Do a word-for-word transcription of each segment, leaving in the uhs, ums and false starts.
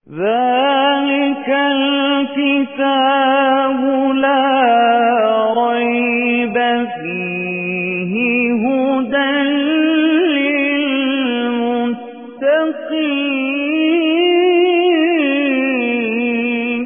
ذلك الكتاب لا ريب فيه هدى للمتقين.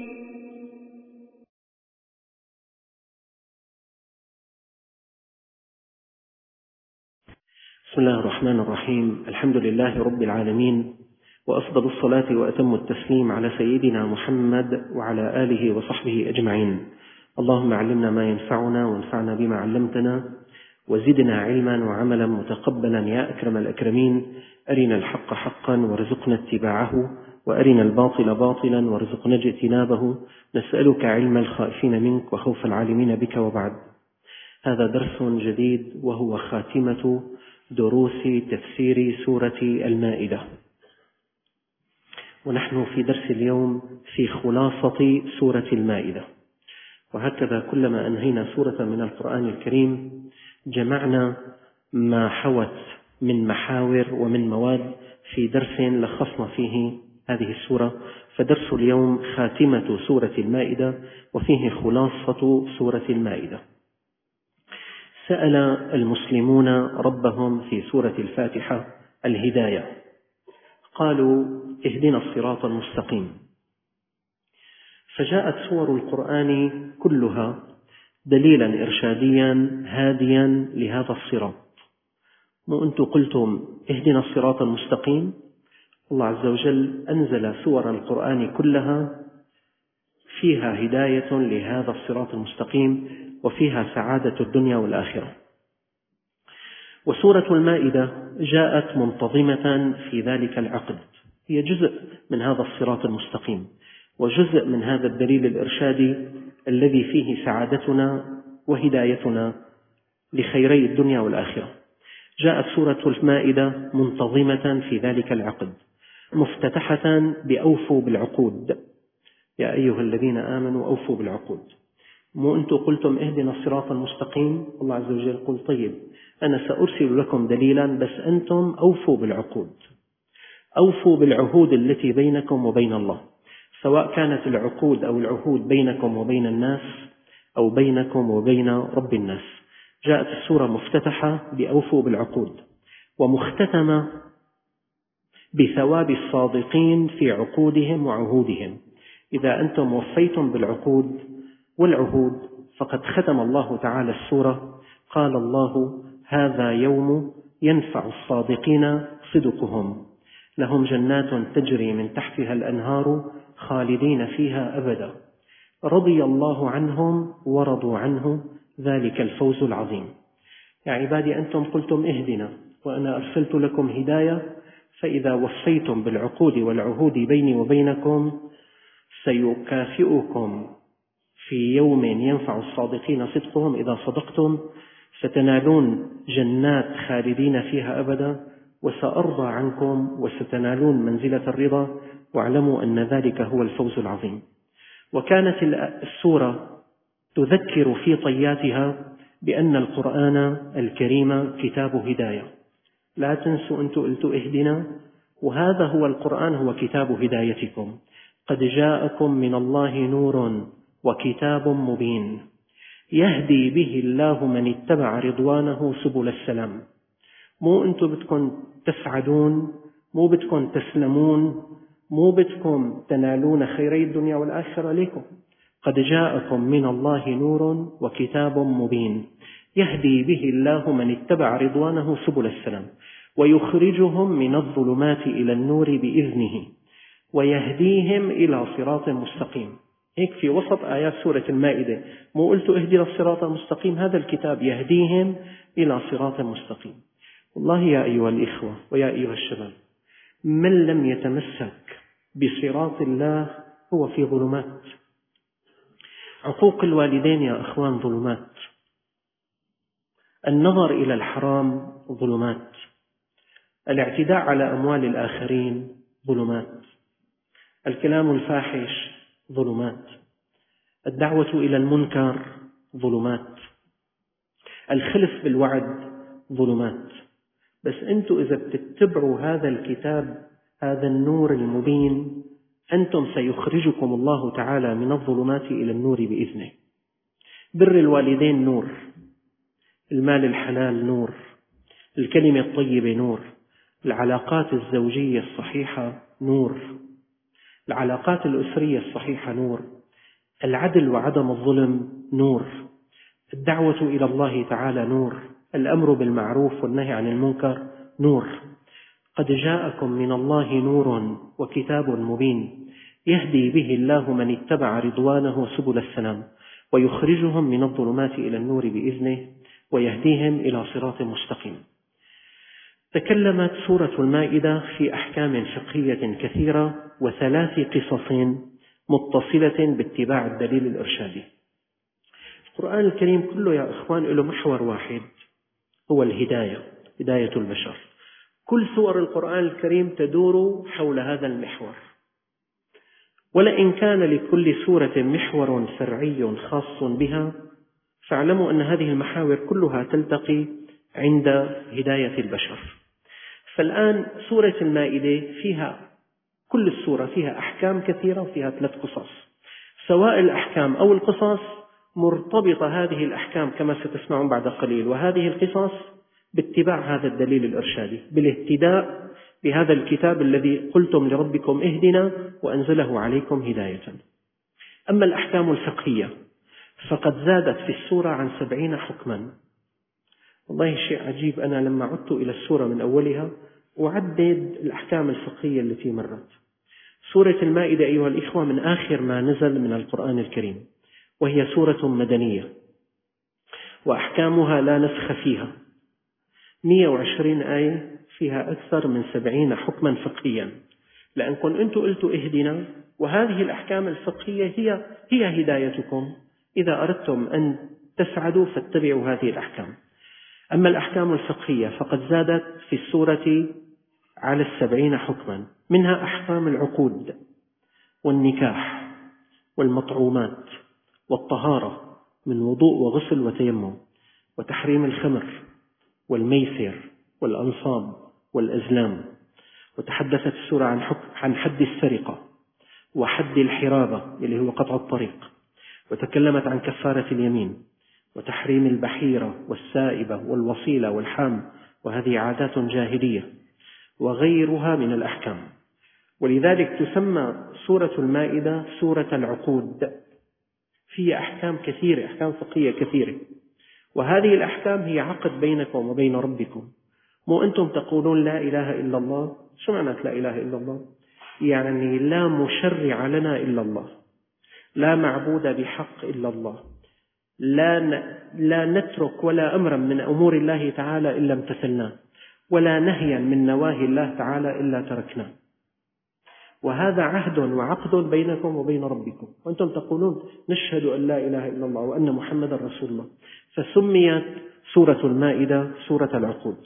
بسم الله الرحمن الرحيم. الحمد لله رب العالمين، وأفضل الصلاة وأتم التسليم على سيدنا محمد وعلى آله وصحبه أجمعين. اللهم علمنا ما ينفعنا وانفعنا بما علمتنا وزدنا علما وعملا متقبلا يا أكرم الأكرمين. أرنا الحق حقا وارزقنا اتباعه، وأرنا الباطل باطلا وارزقنا اجتنابه. نسألك علم الخائفين منك وخوف العالمين بك. وبعد، هذا درس جديد وهو خاتمة دروس تفسير سورة المائدة، ونحن في درس اليوم في خلاصة سورة المائدة. وهكذا كلما أنهينا سورة من القرآن الكريم جمعنا ما حوت من محاور ومن مواد في درس لخصنا فيه هذه السورة. فدرس اليوم خاتمة سورة المائدة وفيه خلاصة سورة المائدة. سأل المسلمون ربهم في سورة الفاتحة الهداية، قالوا اهدنا الصراط المستقيم. فجاءت سور القرآن كلها دليلا إرشاديا هاديا لهذا الصراط. مو أنتم قلتم اهدنا الصراط المستقيم؟ الله عز وجل أنزل سور القرآن كلها فيها هداية لهذا الصراط المستقيم، وفيها سعادة الدنيا والآخرة. وسورة المائدة جاءت منتظمة في ذلك العقد، هي جزء من هذا الصراط المستقيم، وجزء من هذا الدليل الإرشادي الذي فيه سعادتنا وهدايتنا لخيري الدنيا والآخرة. جاءت سورة المائدة منتظمة في ذلك العقد، مفتتحة بأوفوا بالعقود، يا أيها الذين آمنوا أوفوا بالعقود. مو أنتم قلتم اهدنا الصراط المستقيم؟ الله عز وجل يقول طيب أنا سأرسل لكم دليلا، بس أنتم أوفوا بالعقود، أوفوا بالعهود التي بينكم وبين الله، سواء كانت العقود أو العهود بينكم وبين الناس أو بينكم وبين رب الناس. جاءت السورة مفتتحة بأوفوا بالعقود، ومختتمة بثواب الصادقين في عقودهم وعهودهم. إذا أنتم وفيتم بالعقود والعهود فقد ختم الله تعالى السورة، قال الله هذا يوم ينفع الصادقين صدقهم، لهم جنات تجري من تحتها الأنهار خالدين فيها أبدا، رضي الله عنهم ورضوا عنه، ذلك الفوز العظيم. يا عبادي أنتم قلتم اهدنا وأنا أرسلت لكم هداية، فإذا وفيتم بالعقود والعهود بيني وبينكم سيكافئكم في يوم ينفع الصادقين صدقهم. إذا صدقتم ستنالون جنات خالدين فيها أبدا، وسأرضى عنكم وستنالون منزلة الرضا، واعلموا أن ذلك هو الفوز العظيم. وكانت السورة تذكر في طياتها بأن القرآن الكريم كتاب هداية. لا تنسوا أن قلتوا اهدنا، وهذا هو القرآن، هو كتاب هدايتكم. قد جاءكم من الله نور وكتاب مبين يهدي به الله من اتبع رضوانه سبل السلام. مو أنتم بدكم تسعدون، مو بدكم تسلمون، مو بدكم تنالون خيري الدنيا والآخرة لكم. قد جاءكم من الله نور وكتاب مبين يهدي به الله من اتبع رضوانه سبل السلام، ويخرجهم من الظلمات إلى النور بإذنه ويهديهم إلى صراط مستقيم. هيك في وسط آيات سورة المائدة مو قلتوا اهدنا الصراط المستقيم؟ هذا الكتاب يهديهم إلى صراط مستقيم. والله يا أيها الإخوة ويا أيها الشباب، من لم يتمسك بصراط الله هو في ظلمات. عقوق الوالدين يا أخوان ظلمات، النظر إلى الحرام ظلمات، الاعتداء على أموال الآخرين ظلمات، الكلام الفاحش ظلمات، الدعوة إلى المنكر ظلمات، الخلف بالوعد ظلمات. بس أنتوا إذا بتتبعوا هذا الكتاب، هذا النور المبين، أنتم سيخرجكم الله تعالى من الظلمات إلى النور بإذنه. بر الوالدين نور، المال الحلال نور، الكلمة الطيبة نور، العلاقات الزوجية الصحيحة نور، العلاقات الأسرية الصحيحة نور، العدل وعدم الظلم نور، الدعوة إلى الله تعالى نور، الأمر بالمعروف والنهي عن المنكر نور. قد جاءكم من الله نور وكتاب مبين يهدي به الله من اتبع رضوانه سبل السلام ويخرجهم من الظلمات إلى النور بإذنه ويهديهم إلى صراط مستقيم. تكلمت سورة المائدة في أحكام فقهية كثيرة وثلاث قصص متصلة باتباع الدليل الإرشادي. القرآن الكريم كله يا إخوان له محور واحد، هو الهداية، هداية البشر. كل سور القرآن الكريم تدور حول هذا المحور، ولئن كان لكل سورة محور فرعي خاص بها، فاعلموا أن هذه المحاور كلها تلتقي عند هداية البشر. فالآن سورة المائدة فيها، كل السورة فيها أحكام كثيرة وفيها ثلاث قصص، سواء الأحكام أو القصص مرتبطة هذه الأحكام كما ستسمعون بعد قليل، وهذه القصص باتباع هذا الدليل الإرشادي، بالاهتداء بهذا الكتاب الذي قلتم لربكم اهدنا وأنزله عليكم هداية. أما الأحكام الفقهية فقد زادت في السورة عن سبعين حكما. والله شيء عجيب، أنا لما عدت إلى السورة من أولها أعدد الأحكام الفقهية التي مرت. سورة المائدة أيها الإخوة من آخر ما نزل من القرآن الكريم، وهي سورة مدنية وأحكامها لا نسخ فيها، مئة وعشرين آية فيها أكثر من سبعين حكما فقهيا، لأنكم أنتم قلتوا اهدنا، وهذه الأحكام الفقهية هي هي هدايتكم. إذا أردتم أن تسعدوا فاتبعوا هذه الأحكام. أما الأحكام الفقهية فقد زادت في السورة على السبعين حكما، منها أحكام العقود والنكاح والمطعومات والطهارة من وضوء وغسل وتيمم، وتحريم الخمر والميسر والأنصاب والأزلام. وتحدثت السورة عن حكم عن حد السرقة وحد الحرابة اللي هو قطع الطريق، وتكلمت عن كفارة اليمين وتحريم البحيرة والسائبة والوصيلة والحام، وهذه عادات جاهلية وغيرها من الأحكام. ولذلك تسمى سورة المائدة سورة العقود، فيها أحكام كثيرة، أحكام فقهية كثيرة، وهذه الأحكام هي عقد بينكم وبين ربكم. مو أنتم تقولون لا إله إلا الله، شو معنى لا إله إلا الله؟ يعني لا مشرع لنا إلا الله، لا معبود بحق إلا الله، لا لا نترك ولا أمرا من أمور الله تعالى إلا امتثلناه، ولا نهيا من نواهي الله تعالى إلا تركناه. وهذا عهد وعقد بينكم وبين ربكم، وأنتم تقولون نشهد أن لا إله إلا الله وأن محمدا رسول الله. فسميت سورة المائدة سورة العقود.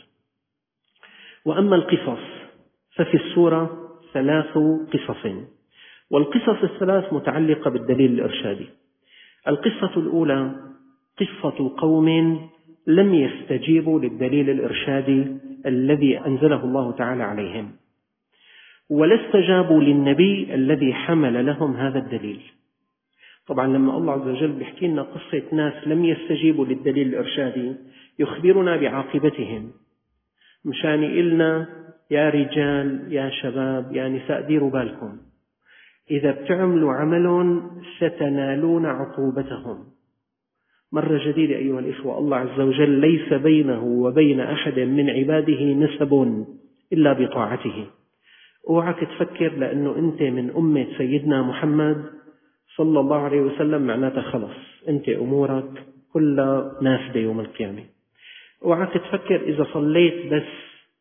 وأما القصص ففي السورة ثلاث قصص، والقصص الثلاث متعلقة بالدليل الإرشادي. القصة الأولى قصة قوم لم يستجيبوا للدليل الإرشادي الذي أنزله الله تعالى عليهم، ولا استجابوا للنبي الذي حمل لهم هذا الدليل. طبعا لما الله عز وجل بيحكي لنا قصة ناس لم يستجيبوا للدليل الإرشادي يخبرنا بعاقبتهم، مشان إلنا يا رجال يا شباب يا نساء ديروا بالكم، إذا بتعملوا عمل ستنالون عقوبتهم. مرة جديدة أيها الإخوة، الله عز وجل ليس بينه وبين أحد من عباده نسب إلا بطاعته. اوعك تفكر لأنه أنت من أمة سيدنا محمد صلى الله عليه وسلم معناتها خلص أنت أمورك كلها نافذة يوم القيامة. اوعك تفكر إذا صليت بس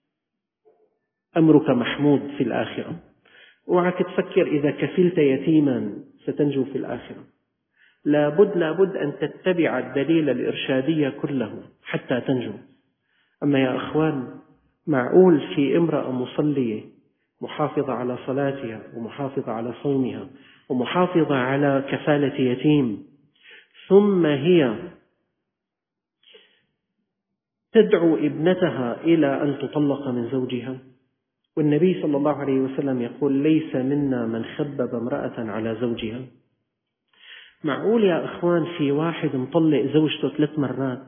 أمرك محمود في الآخرة. اوعك تفكر إذا كفلت يتيما ستنجو في الآخرة. لابد لابد أن تتبع الدليل الإرشادي كله حتى تنجو. أما يا أخوان، معقول في امرأة مصلية محافظة على صلاتها ومحافظة على صومها ومحافظة على كفالة يتيم، ثم هي تدعو ابنتها إلى أن تطلق من زوجها؟ والنبي صلى الله عليه وسلم يقول ليس منا من خبب امرأة على زوجها. معقول يا إخوان في واحد مطلق زوجته ثلاث مرات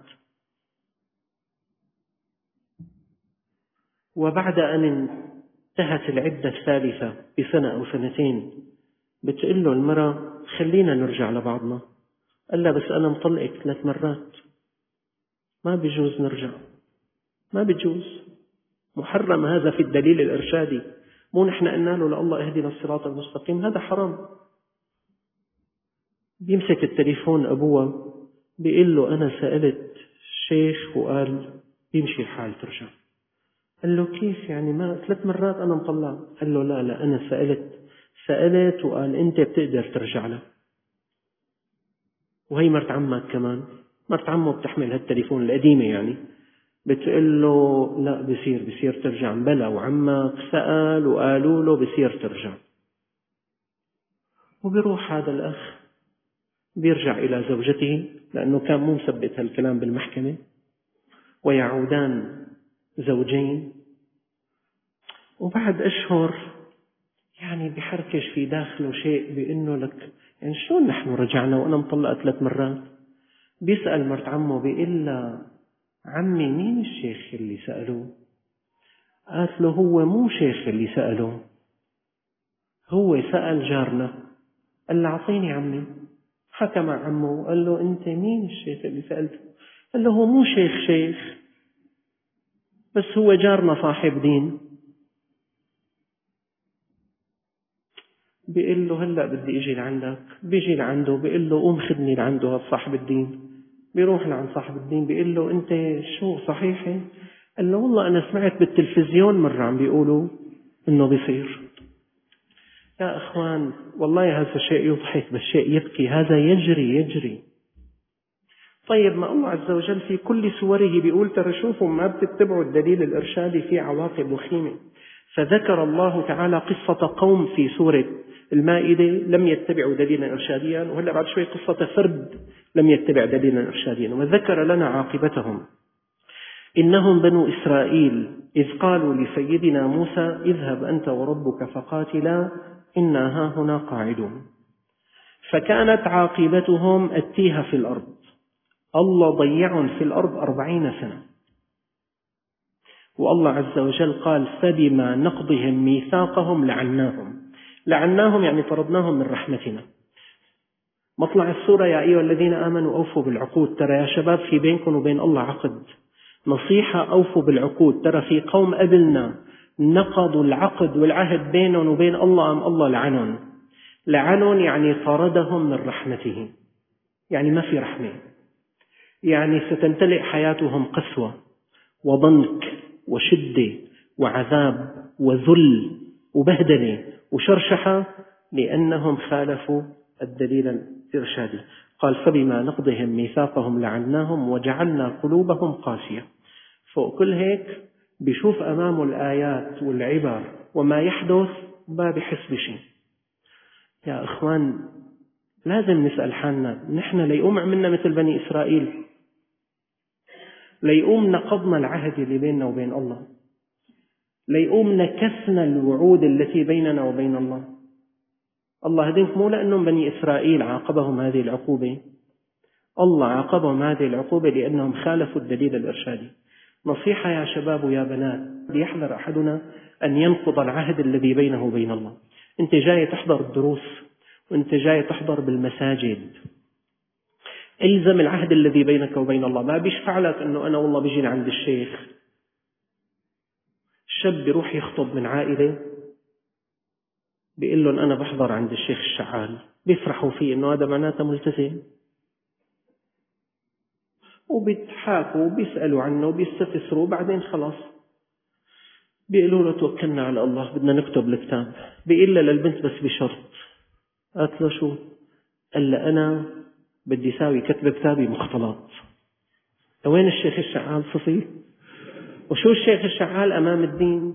وبعد أن انتهت العدة الثالثة بسنة أو سنتين بتقول له المرأة خلينا نرجع لبعضنا؟ قال لا بس أنا مطلقك ثلاث مرات، ما بيجوز نرجع، ما بيجوز، محرم هذا في الدليل الإرشادي. مو نحن قلنا له لله اهدنا الصراط المستقيم؟ هذا حرام. بيمسك التليفون أبوه بيقول له أنا سألت الشيخ وقال يمشي الحال ترجع. قال له كيف يعني؟ ما ثلاث مرات أنا مطلع. قال له لا لا أنا سألت سألت وقال أنت بتقدر ترجع له. وهي مرت عمك كمان، مرت عمه بتحمل هالتليفون القديمة يعني، بتقول له لا بصير بصير ترجع. بلا وعمك سأل وقالوا له بصير ترجع. وبيروح هذا الأخ بيرجع إلى زوجته لأنه كان مو مثبت هالكلام بالمحكمة، ويعودان زوجين. وبعد أشهر يعني بحركش في داخله شيء بأنه لك يعني شلون نحن رجعنا وأنا مطلقة ثلاث مرات؟ بيسأل مرت عمه بيقول له عمي مين الشيخ اللي سألوه؟ قالت له هو مو شيخ اللي سألوه، هو سأل جارنا. قال له أعطيني عمي. حكى مع عمه وقال له أنت مين الشيخ اللي سألته؟ قال له هو مو شيخ شيخ بس هو جارنا صاحب دين. بيقول له هلأ بدي اجي لعندك. بيجي لعنده بيقول له قوم خدني لعنده هذا صاحب الدين. بيروح لعند صاحب الدين بيقول له أنت شو صحيحة؟ قال له والله أنا سمعت بالتلفزيون مرة عم بيقولوا إنه بيصير. يا أخوان والله هذا شيء يضحك بس شيء يبكي، هذا يجري يجري. طيب ما الله عز وجل في كل سوره بيقول ترى شوفوا ما بتتبعوا الدليل الإرشادي في عواقب وخيمة. فذكر الله تعالى قصة قوم في سورة المائدة لم يتبعوا دليلا إرشاديا، وهلا بعد شوي قصة فرد لم يتبع دليلا إرشاديا، وذكر لنا عاقبتهم. إنهم بنو إسرائيل إذ قالوا لسيدنا موسى اذهب أنت وربك فقاتلا إنا هاهنا قاعدون. فكانت عاقبتهم التيه في الأرض، الله ضيعهم في الأرض أربعين سنة. والله عز وجل قال فبما نقضهم ميثاقهم لعناهم. لعناهم يعني طردناهم من رحمتنا. مطلع السورة يا أيها الذين آمنوا أوفوا بالعقود. ترى يا شباب في بينكم وبين الله عقد، نصيحة أوفوا بالعقود. ترى في قوم قبلنا نقضوا العقد والعهد بينهم وبين الله، أم الله لعنهم. لعنهم يعني طردهم من رحمته، يعني ما في رحمة، يعني ستمتلئ حياتهم قسوة وضنك وشدة وعذاب وذل وبهدلة وشرشحة لأنهم خالفوا الدليل الإرشادي. قال فبما نقضهم ميثاقهم لعناهم وجعلنا قلوبهم قاسية. فوق كل هيك بيشوف أمامه الآيات والعبر وما يحدث ما بيحس بشيء. يا إخوان لازم نسأل حالنا، نحن ليقوم عملنا مثل بني إسرائيل، ليقوم نقضنا العهد اللي بيننا وبين الله، ليقوم نكثنا الوعود التي بيننا وبين الله. الله هدينك مو لأنهم بني إسرائيل عاقبهم هذه العقوبة، الله عاقبهم هذه العقوبة لأنهم خالفوا الدليل الإرشادي. نصيحة يا شباب ويا بنات، ليحذر أحدنا أن ينقض العهد الذي بينه وبين الله. أنت جاي تحضر الدروس وأنت جاي تحضر بالمساجد، إلزم العهد الذي بينك وبين الله. ما بيشفع لك أنه أنا والله بيجي عند الشيخ. الشاب بيروح يخطب من عائلة بيقول لهم أنا بحضر عند الشيخ الشعال، بيفرحوا فيه أنه هذا معناته ملتزم، وبيتحاكوا وبيسألوا عنه وبيستفسروا، بعدين خلاص بيقولوا له توكلنا على الله بدنا نكتب الكتاب. بيقول له للبنت بس بشرط. قالت له شو؟ قال له أنا بدي ساوي كتب كتابي مختلط. وين الشيخ الشعال صفي؟ وشو الشيخ الشعال أمام الدين؟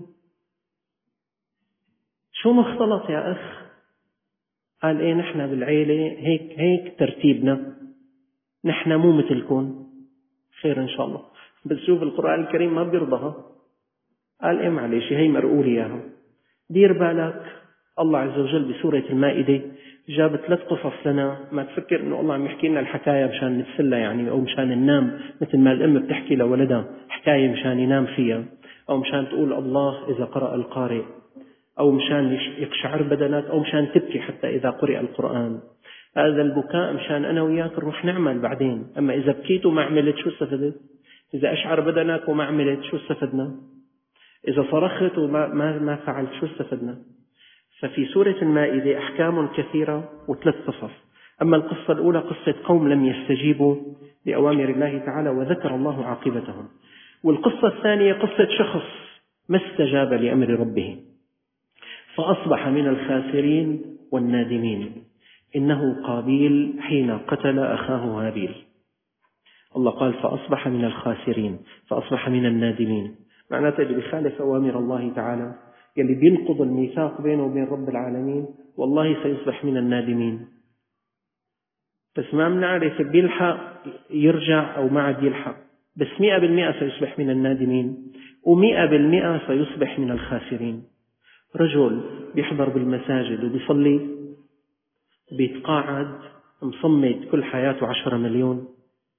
شو مختلط يا أخ؟ قال إيه نحن بالعيلة هيك هيك ترتيبنا، نحن مو مثلكم. خير إن شاء الله، بس شوف القرآن الكريم ما بيرضها. قال إيه معلش هي مرقولي إياها. دير بالك الله عز وجل بسورة المائدة جاب ثلاث قصص لنا، ما تفكر إنه الله عم يحكي لنا الحكاية مشان نتسلى يعني، أو مشان ننام مثل ما الأم بتحكي لولدها حكاية مشان ينام فيها، أو مشان تقول الله إذا قرأ القارئ، أو مشان يقشعر بدنك، أو مشان تبكي حتى إذا قرئ القرآن. هذا البكاء مشان أنا وياك نروح نعمل بعدين. أما إذا بكيت وما عملت شو استفدت؟ إذا أشعر بدنك وما عملت شو استفدنا؟ إذا صرخت وما ما ما فعلت شو استفدنا؟ ففي سورة المائدة أحكام كثيرة وثلاث قصص. أما القصة الأولى قصة قوم لم يستجيبوا لأوامر الله تعالى وذكر الله عاقبتهم، والقصة الثانية قصة شخص ما استجاب لأمر ربه فأصبح من الخاسرين والنادمين، إنه قابيل حين قتل أخاه هابيل. الله قال فأصبح من الخاسرين، فأصبح من النادمين، معناته اللي بيخالف أوامر الله تعالى، يلي بينقض الميثاق بينه وبين رب العالمين، والله سيصبح من النادمين. بس ما بنعرف بيلحق يرجع أو ما عاد يلحق، بس مئة بالمئة سيصبح من النادمين، ومئة بالمئة سيصبح من الخاسرين. رجل بيحضر بالمساجد وبيصلي، بيتقاعد مصمد كل حياته عشرة مليون،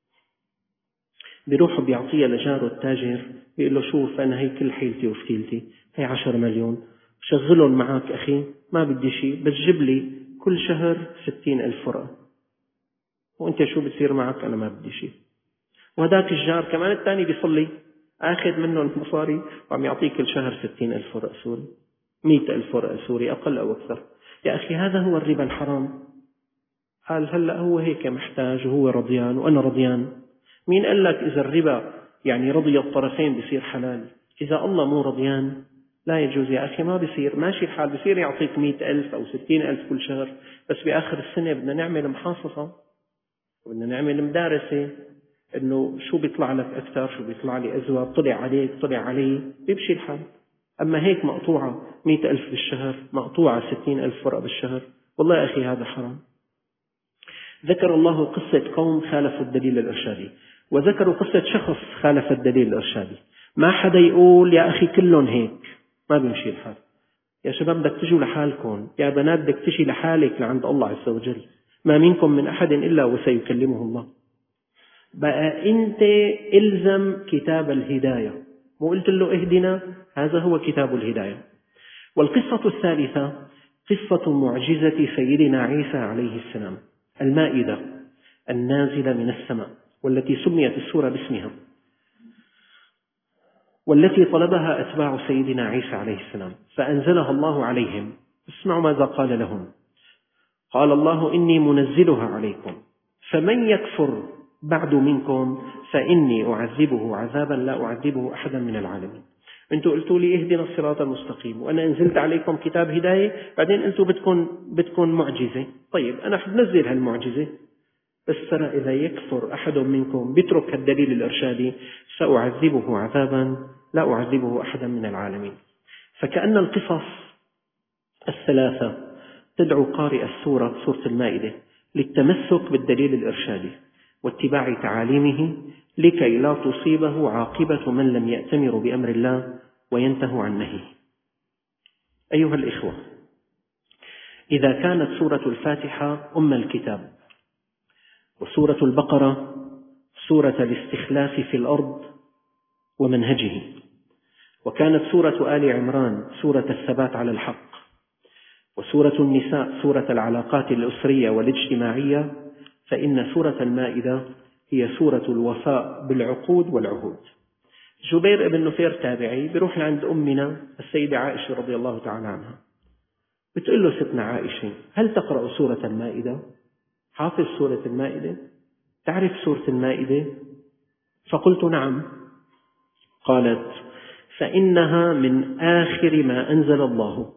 بيروح بيعطيها لجاره التاجر، بيقول له شوف أنا هي كل حيلتي وفتيلتي، هي عشرة مليون، شغلهم معك أخي، ما بدي شيء، بس جيب لي كل شهر ستين ألف فرقة، وأنت شو بتصير معك؟ أنا ما بدي شيء. وهداك الجار كمان الثاني بيصلي، آخذ منه المصاري وعم يعطيك كل شهر ستين ألف فرقة سوري، مئة ألف فرقة سوري، أقل أو أكثر. يا أخي هذا هو الربا الحرام. قال هلأ هو هيك محتاج وهو رضيان وأنا رضيان. مين قال لك إذا الربا يعني رضي الطرفين بيصير حلال؟ إذا الله مو رضيان لا يجوز يا أخي، ما بيصير. ماشي الحال بيصير يعطيك مئة ألف أو ستين ألف كل شهر، بس بآخر السنة بدنا نعمل محاصصة وبدنا نعمل مدارسة إنه شو بيطلع لك أكثر، شو بيطلع لي أزواج، طلع عليك طلع علي، بيمشي الحال. أما هيك مقطوعة مئة ألف بالشهر، مقطوعة ستين ألف فرقة بالشهر، والله يا أخي هذا حرام. ذكر الله قصة قوم خالفوا الدليل الإرشادي، وذكروا قصة شخص خالف الدليل الإرشادي. ما حدا يقول يا أخي كلهم هيك، ما بيمشي الحال. يا شباب بدك تجوا لحالكم، يا بنات بدك تجي لحالك لعند الله عز وجل. ما منكم من أحد إلا وسيكلمه الله. بقى أنت إلزم كتاب الهداية، مو قلت له اهدنا، هذا هو كتاب الهداية. والقصة الثالثة قصة معجزة سيدنا عيسى عليه السلام، المائدة النازلة من السماء، والتي سميت السورة باسمها، والتي طلبها أتباع سيدنا عيسى عليه السلام فأنزلها الله عليهم. اسمعوا ماذا قال لهم. قال الله إني منزلها عليكم فمن يكفر بعد منكم فإني أعذبه عذابا لا أعذبه أحدا من العالمين. أنتوا قلتوا لي اهدنا الصراط المستقيم، وأنا أنزلت عليكم كتاب هداية، بعدين أنتوا بدكم بدكم معجزة. طيب أنا بنزل هالمعجزة، بس ترى إذا يكفر أحد منكم بيترك الدليل الإرشادي سأعذبه عذابا لا أعذبه أحدا من العالمين. فكأن القصص الثلاثة تدعو قارئ السورة سورة المائدة للتمسك بالدليل الإرشادي واتباع تعاليمه لكي لا تصيبه عاقبة من لم يأتمر بأمر الله وينتهوا عن نهيه. أيها الإخوة، إذا كانت سورة الفاتحة أم الكتاب، وسورة البقرة سورة الاستخلاف في الأرض ومنهجه، وكانت سورة آل عمران سورة الثبات على الحق، وسورة النساء سورة العلاقات الأسرية والاجتماعية، فإن سورة المائدة هي سورة الوفاء بالعقود والعهود. جبير بن نفير تابعي بيروح لعند أمنا السيدة عائشة رضي الله تعالى عنها، بتقول له ستنا عائشة هل تقرأ سورة المائدة؟ حافظ سورة المائدة؟ تعرف سورة المائدة؟ فقلت نعم. قالت فإنها من آخر ما أنزل الله.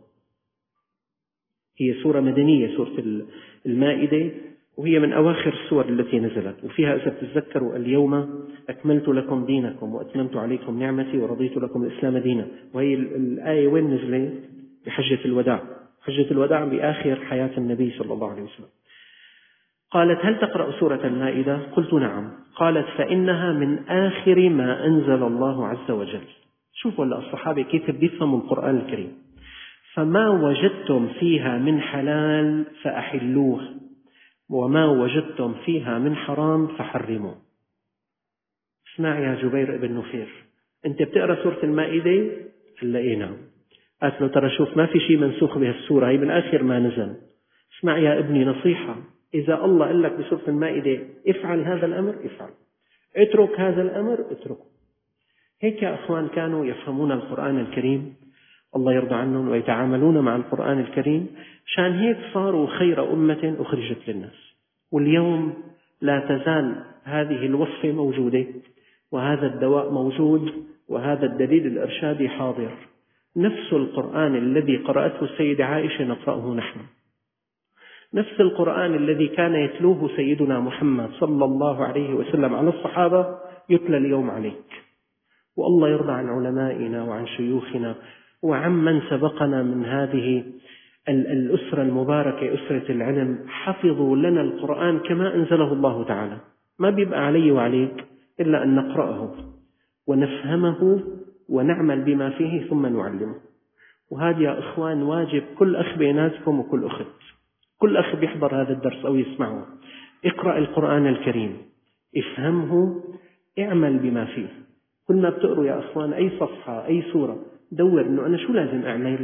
هي سورة مدنية سورة المائدة، وهي من أواخر السور التي نزلت، وفيها إذا تتذكروا اليوم أكملت لكم دينكم وأتممت عليكم نعمتي ورضيت لكم الإسلام دينا. وهي الآية وين نزلت؟ بحجة الوداع، حجة الوداع بآخر حياة النبي صلى الله عليه وسلم. قالت هل تقرأ سورة المائدة؟ قلت نعم. قالت فإنها من آخر ما أنزل الله عز وجل. شوفوا الصحابة كيف بيفهموا القرآن الكريم. فما وجدتم فيها من حلال فأحلوه، وما وجدتم فيها من حرام فحرموه. اسمع يا جبير بن نفير، أنت بتقرأ سورة المائدة؟ قال له إيه نعم. قالت له ترى شوف ما في شيء منسوخ بها السورة، هي من آخر ما نزل. اسمع يا ابني نصيحة، إذا الله قال لك بسورة المائدة افعل هذا الأمر افعل، اترك هذا الأمر اتركه. هيك يا أخوان كانوا يفهمون القرآن الكريم، الله يرضى عنهم، ويتعاملون مع القرآن الكريم. شان هيك صاروا خير أمة أخرجت للناس. واليوم لا تزال هذه الوصفة موجودة، وهذا الدواء موجود، وهذا الدليل الإرشادي حاضر. نفس القرآن الذي قرأته السيدة عائشة نقرأه نحن، نفس القرآن الذي كان يتلوه سيدنا محمد صلى الله عليه وسلم على الصحابة يتلى اليوم عليك. والله يرضى عن علمائنا وعن شيوخنا وعن من سبقنا من هذه الأسرة المباركة، أسرة العلم، حفظوا لنا القرآن كما أنزله الله تعالى. ما بيبقى علي وعليك إلا أن نقرأه ونفهمه ونعمل بما فيه ثم نعلمه. وهذا يا إخوان واجب كل أخ بيناتكم وكل أخت، كل أخ بيحضر هذا الدرس أو يسمعه. اقرأ القرآن الكريم، افهمه، اعمل بما فيه. كل ما بتقروا يا أخوان أي صفحة أي سورة دور أنه أنا شو لازم أعمل،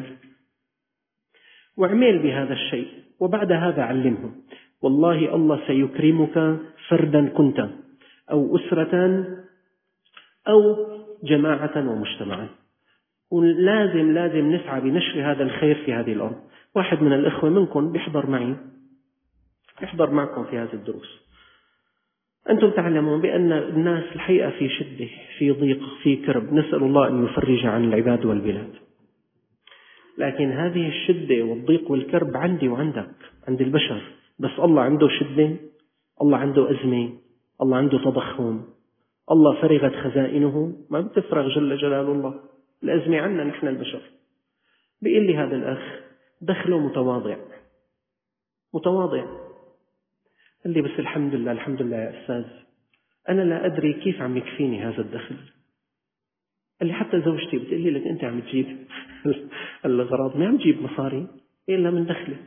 واعمل بهذا الشيء، وبعد هذا علمه. والله الله سيكرمك فردا كنت أو أسرة أو جماعة ومجتمعا. ولازم لازم نسعى بنشر هذا الخير في هذه الأرض. واحد من الإخوة منكم بيحضر معي، بيحضر معكم في هذه الدروس. أنتم تعلمون بأن الناس الحقيقة في شدة، في ضيق، في كرب، نسأل الله أن يفرج عن العباد والبلاد. لكن هذه الشدة والضيق والكرب عندي وعندك، عند البشر. بس الله عنده شدة، الله عنده أزمة، الله عنده تضخم، الله فرغت خزائنه، ما بتفرغ جل جلال الله. الأزمة عنا نحن البشر. بيقول لي هذا الأخ دخله متواضع متواضع قال لي بس الحمد لله الحمد لله يا أستاذ، أنا لا أدري كيف عم يكفيني هذا الدخل. قال لي حتى زوجتي بتقول لي لك أنت عم تجيب الغراض، ما عم تجيب مصاري إلا من دخلي.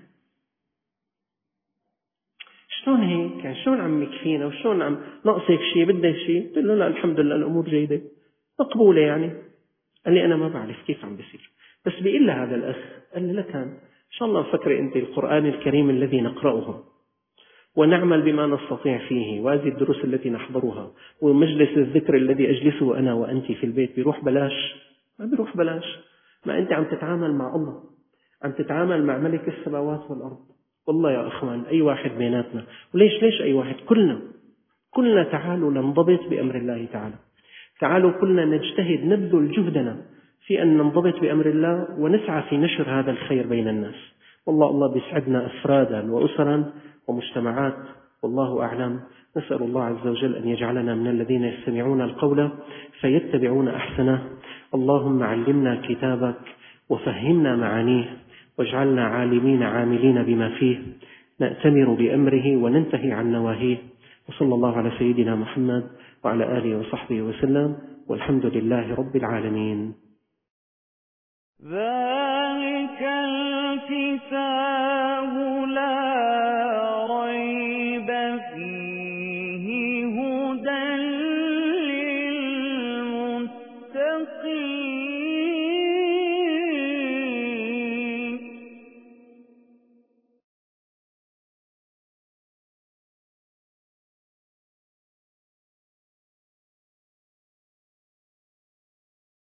شلون هيك؟ يعني شلون عم يكفينا وشلون عم ناقصك شيء بدك شيء؟ قلت له لا الحمد لله الأمور جيدة مقبولة يعني. قال لي أنا ما بعرف كيف عم بيصير. بس بيقول له هذا الأخ، قال لي لك إن شاء الله فكري أنت القرآن الكريم الذي نقرأه ونعمل بما نستطيع فيه، وهذه الدروس التي نحضرها، ومجلس الذكر الذي أجلسه أنا وأنت في البيت بيروح بلاش؟ ما بيروح بلاش. ما أنت عم تتعامل مع الله، عم تتعامل مع ملك السماوات والأرض. والله يا أخوان أي واحد بيناتنا، وليش ليش أي واحد، كلنا كلنا تعالوا ننضبط بأمر الله تعالى. تعالوا كلنا نجتهد نبذل جهدنا في أن ننضبط بأمر الله ونسعى في نشر هذا الخير بين الناس. والله الله بيسعدنا أفرادا وأسرا ومجتمعات، والله أعلم. نسأل الله عز وجل أن يجعلنا من الذين يستمعون القول فيتبعون أحسنه. اللهم علمنا كتابك وفهمنا معانيه، واجعلنا عالمين عاملين بما فيه، نأتمر بأمره وننتهي عن نواهيه. وصلى الله على سيدنا محمد وعلى آله وصحبه وسلم، والحمد لله رب العالمين. ذلك الكتاب